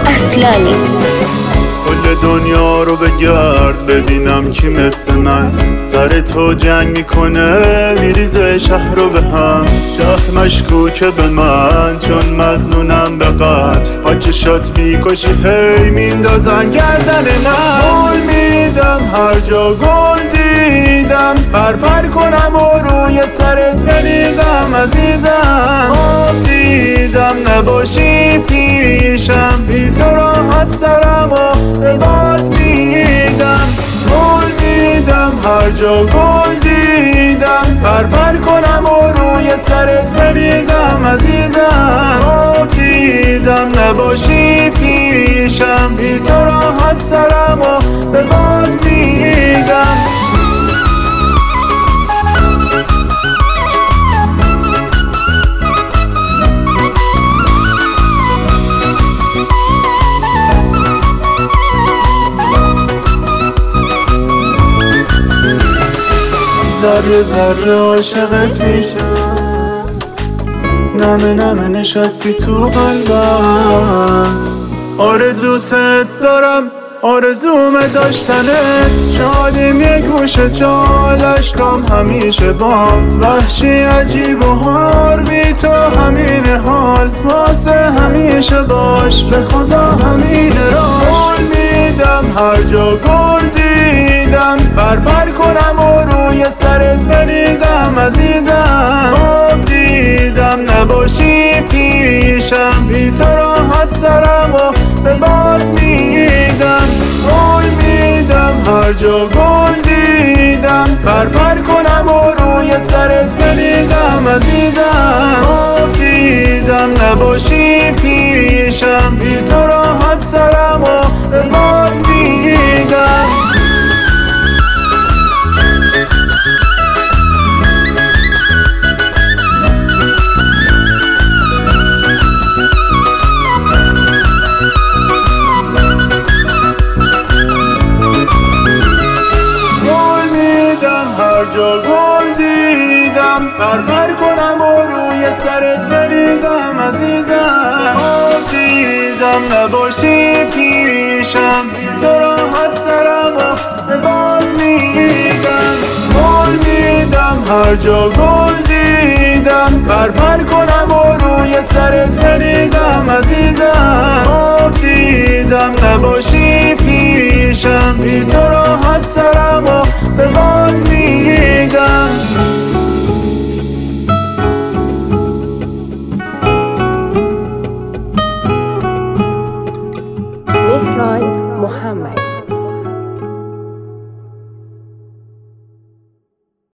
اصلانی. کل دنیا رو بگرد ببینم کی مثل من سر تو جنگ میکنه میریزه شهر رو به هم. شهر مشکوکه به من چون مظنونم به قتل، ها چشات میکشی هی میندازن گردن من. گل میدم هر جا گل دیدم، پر کنم و روی سرت بریزم عزیزم. آب دیدم نباشی پیشم، بی تو راحت سرم و به باد میدم. گل میدم هر جا گل دیدم، پر کنم و روی سرت بریزم عزیزم. آب دیدم نباشی پیشم، بی تو راحت سرم و به باد میدم. ذره ذره عاشقت میشم، نمه نمه نشستی تو قلبم. آره دوست دارم آرزوم داشتنت، شادیم یک گوشه چال اشکام همیشه بام. وحشی عجیب و هار بی تو همین حال، واسه همیشه باش به خدا همین راش. گل میدم هر جا گل دیدم، پر کنم و روی سرت بریزم عزیزم. آب دیدم نباشی پیشم، بی تو راحت سرم و به باد میدم. گل میدم هر جا گل دیدم، پر کنم و روی سرت بریزم عزیزم. آب دیدم نباشی پیشم، بی تو راحت سرم و به باد میدم. هر جا گل دیدم، پر کنم و روی سرت بریزم عزیزم. آب دیدم نباشی پیشم، بی تو راحت سرم و به باد میدم. گل میدم هر جا گل دیدم، پر کنم و روی سرت بریزم عزیزم. آب دیدم نباشی پیشم، بی تو راحت سرم و به باد میدم.